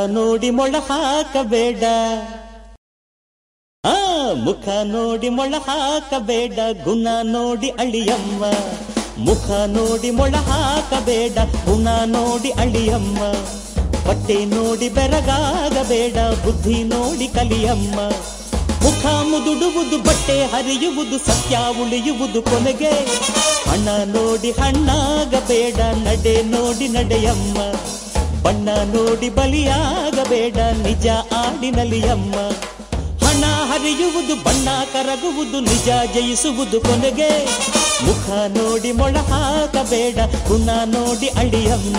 ನೋಡಿ ಮೊಳ ಹಾಕಬೇಡ, ಮುಖ ನೋಡಿ ಮೊಳ ಹಾಕಬೇಡ, ಗುಣ ನೋಡಿ ಅಳಿಯಮ್ಮ. ಮುಖ ನೋಡಿ ಮೊಳ ಹಾಕಬೇಡ, ಗುಣ ನೋಡಿ ಅಳಿಯಮ್ಮ. ಬಟ್ಟೆ ನೋಡಿ ಬೆರಗಾಗಬೇಡ, ಬುದ್ಧಿ ನೋಡಿ ಕಲಿಯಮ್ಮ. ಮುಖ ಮುದುಡುವುದು, ಬಟ್ಟೆ ಹರಿಯುವುದು, ಸತ್ಯ ಉಳಿಯುವುದು ಕೊನೆಗೆ. ಹಣ ನೋಡಿ ಹಣ್ಣಾಗಬೇಡ, ನಡೆ ನೋಡಿ ನಡೆಯಮ್ಮ. ಬಣ್ಣ ನೋಡಿ ಬಲಿಯಾಗಬೇಡ, ನಿಜ ಆಡಿನಲಿಯಮ್ಮ. ಹಣ ಹರಿಯುವುದು, ಬಣ್ಣ ಕರಗುವುದು, ನಿಜ ಜಯಿಸುವುದು ಕೊನೆಗೆ. ಮುಖ ನೋಡಿ ಮೊಳ ಹಾಕಬೇಡ, ಗುಣ ನೋಡಿ ಅಳಿಯಮ್ಮ.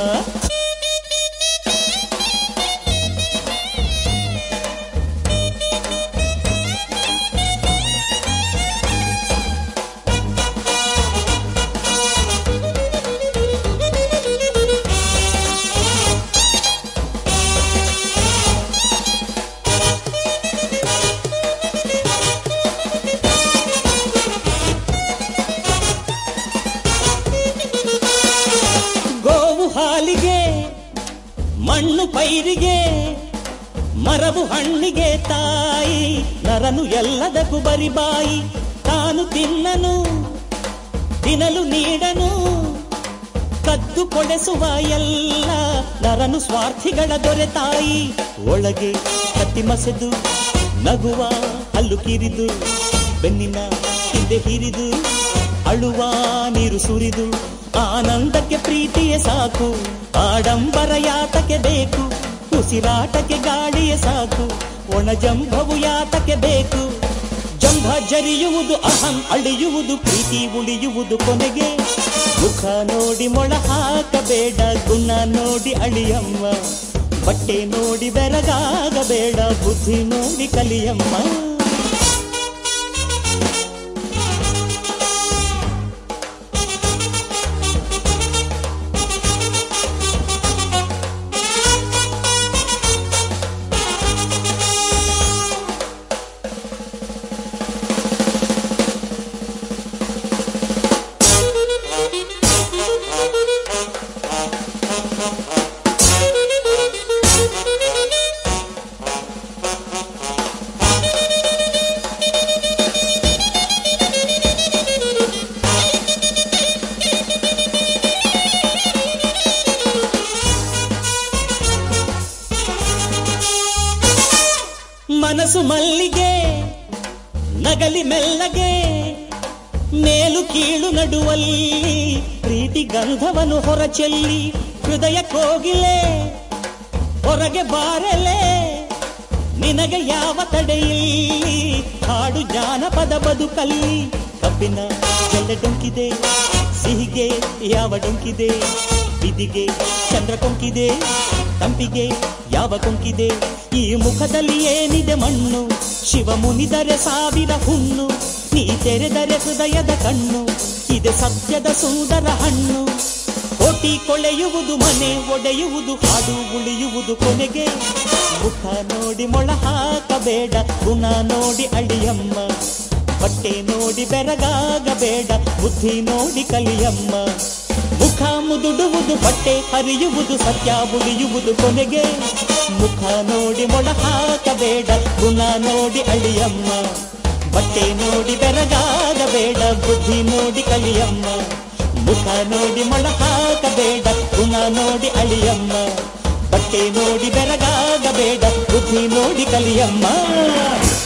ಮಣ್ಣು ಪೈರಿಗೆ, ಮರವು ಹಣ್ಣಿಗೆ ತಾಯಿ. ನರನು ಎಲ್ಲದಕ್ಕೂ ಬರಿಬಾಯಿ, ತಾನು ತಿನ್ನನು ತಿನ್ನಲು ನೀಡನು. ಕದ್ದು ಕೊಡೆಸುವ ಎಲ್ಲ ನರನು ಸ್ವಾರ್ಥಿಗಳ ದೊರೆ ತಾಯಿ. ಒಳಗೆ ಕತ್ತಿ ಮಸೆದು ನಗುವ ಹಲ್ಲು ಕಿರಿದು, ಬೆನ್ನಿನ ಹಿಂದೆ ಹಿರಿದು ಅಳುವ ನೀರು ಸುರಿದು. ಆನಂದಕ್ಕೆ ಪ್ರೀತಿಯೇ ಸಾಕು, ಆಡಂಬರ ಯಾತಕ್ಕೆ ಬೇಕು. ಉಸಿರಾಟಕ್ಕೆ ಗಾಳಿಯೇ ಸಾಕು, ಒಣ ಜಂಭವು ಯಾತಕ್ಕೆ ಬೇಕು. ಜಂಭ ಜರಿಯುವುದು, ಅಹಂ ಅಳಿಯುವುದು, ಪ್ರೀತಿ ಉಳಿಯುವುದು ಕೊನೆಗೆ. ಮುಖ ನೋಡಿ ಮೊಳ ಹಾಕಬೇಡ, ಗುಣ ನೋಡಿ ಅಳಿಯಮ್ಮ. ಬಟ್ಟೆ ನೋಡಿ ಬೆರಗಾಗಬೇಡ, ಬುದ್ಧಿ ನೋಡಿ ಕಲಿಯಮ್ಮ. ಮನಸ್ಸು ಮಲ್ಲಿಗೆ ನಗಲಿ ಮೆಲ್ಲಗೆ, ಮೇಲು ಕೀಳು ನಡುವಲ್ಲಿ ಪ್ರೀತಿ ಗಂಧವನ್ನು ಹೊರಚೆಲ್ಲಿ. ಹೃದಯ ಕೋಗಿಲೆ ಹೊರಗೆ ಬಾರಲೆ, ನಿನಗೆ ಯಾವ ತಡೆಯಿಲ್ಲಿ. ಹಾಡು ಜಾನಪದ ಬದುಕಲ್ಲಿ, ಕಬ್ಬಿನ ಜಲ್ಲೆ ಡೊಂಕಿದೆ, ಸಿಹಿಗೆ ಯಾವ ಡೊಂಕಿದೆ. ಬಿದಿಗೆ ಚಂದ್ರ ಕೊಂಕಿದೆ, ತಂಪಿಗೆ ಯಾವ ಕೊಂಕಿದೆ. ಈ ಮುಖದಲ್ಲಿ ಏನಿದೆ ಮಣ್ಣು, ಶಿವ ಮುನಿದರೆ ಸಾವಿರ ಹುಣ್ಣು. ನೀ ತೆರೆದರೆ ಹೃದಯದ ಕಣ್ಣು, ಇದೆ ಸತ್ಯದ ಸುಂದರ ಹಣ್ಣು. ಕೋಟಿ ಕೊಳೆಯುವುದು, ಮನೆ ಒಡೆಯುವುದು, ಹಾಡು ಉಳಿಯುವುದು ಕೊನೆಗೆ. ಮುಖ ನೋಡಿ ಮೊಳ ಹಾಕಬೇಡ, ಗುಣ ನೋಡಿ ಅಳಿಯಮ್ಮ. ಬಟ್ಟೆ ನೋಡಿ ಬೆರಗಾಗಬೇಡ, ಬುದ್ಧಿ ನೋಡಿ ಕಲಿಯಮ್ಮ. ಮುಖ ಮುದುಡುವುದು, ಬಟ್ಟೆ ಹರಿಯುವುದು, ಸತ್ಯ ಉಳಿಯುವುದು ಕೊನೆಗೆ. ಮುಖ ನೋಡಿ ಮೊಳ ಹಾಕಬೇಡ, ಗುಣ ನೋಡಿ ಅಳಿಯಮ್ಮ. ಬಟ್ಟೆ ನೋಡಿ ಬೆರಗಾಗಬೇಡ, ಬುದ್ಧಿ ನೋಡಿ ಕಲಿಯಮ್ಮ. ಮುಖ ನೋಡಿ ಮೊಳ ಹಾಕಬೇಡ, ಗುಣ ನೋಡಿ ಅಳಿಯಮ್ಮ. ಬಟ್ಟೆ ನೋಡಿ ಬೆರಗಾಗಬೇಡ, ಬುದ್ಧಿ ನೋಡಿ ಕಲಿಯಮ್ಮ.